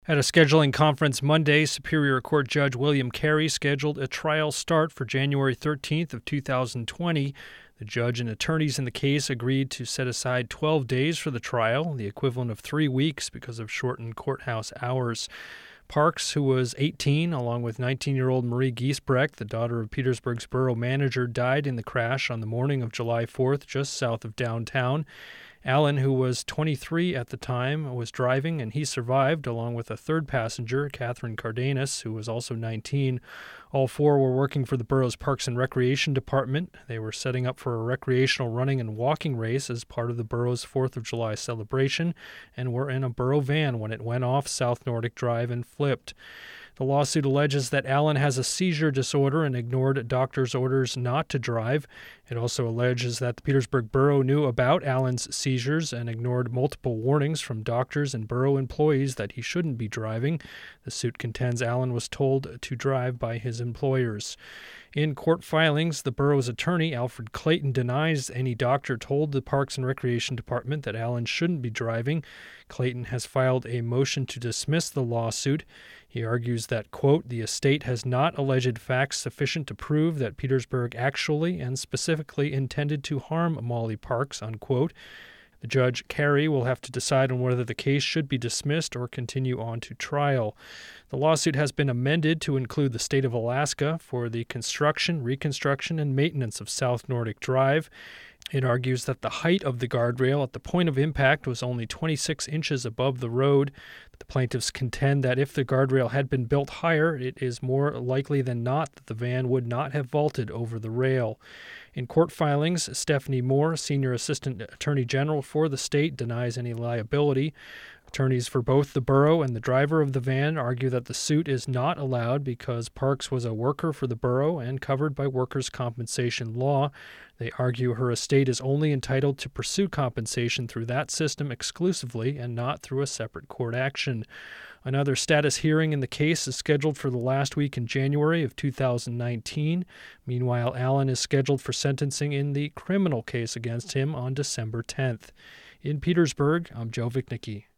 At a scheduling conference Monday, Superior Court Judge William Carey scheduled a trial start for January 13th of 2020. The judge and attorneys in the case agreed to set aside 12 days for the trial, the equivalent of 3 weeks because of shortened courthouse hours. Parks, who was 18, along with 19-year-old Marie Giesbrecht, the daughter of Petersburg's borough manager, died in the crash on the morning of July 4th, just south of downtown. Allen, who was 23 at the time, was driving, and he survived, along with a third passenger, Catherine Cardenas, who was also 19. All four were working for the borough's Parks and Recreation Department. They were setting up for a recreational running and walking race as part of the borough's 4th of July celebration, and were in a borough van when it went off South Nordic Drive and flipped. The lawsuit alleges that Allen has a seizure disorder and ignored doctors' orders not to drive. It also alleges that the Petersburg Borough knew about Allen's seizures and ignored multiple warnings from doctors and borough employees that he shouldn't be driving. The suit contends Allen was told to drive by his employers. In court filings, the borough's attorney, Alfred Clayton, denies any doctor told the Parks and Recreation Department that Allen shouldn't be driving. Clayton has filed a motion to dismiss the lawsuit. He argues that, quote, the estate has not alleged facts sufficient to prove that Petersburg actually and specifically intended to harm Molly Parks, unquote. The Judge Carey will have to decide on whether the case should be dismissed or continue on to trial. The lawsuit has been amended to include the state of Alaska for the construction, reconstruction, and maintenance of South Nordic Drive. It argues that the height of the guardrail at the point of impact was only 26 inches above the road. The plaintiffs contend that if the guardrail had been built higher, it is more likely than not that the van would not have vaulted over the rail. In court filings, Stephanie Moore, Senior Assistant Attorney General for the state, denies any liability. Attorneys for both the borough and the driver of the van argue that the suit is not allowed because Parks was a worker for the borough and covered by workers' compensation law. They argue her estate is only entitled to pursue compensation through that system exclusively and not through a separate court action. Another status hearing in the case is scheduled for the last week in January of 2019. Meanwhile, Allen is scheduled for sentencing in the criminal case against him on December 10th. In Petersburg, I'm Joe Vichnicki.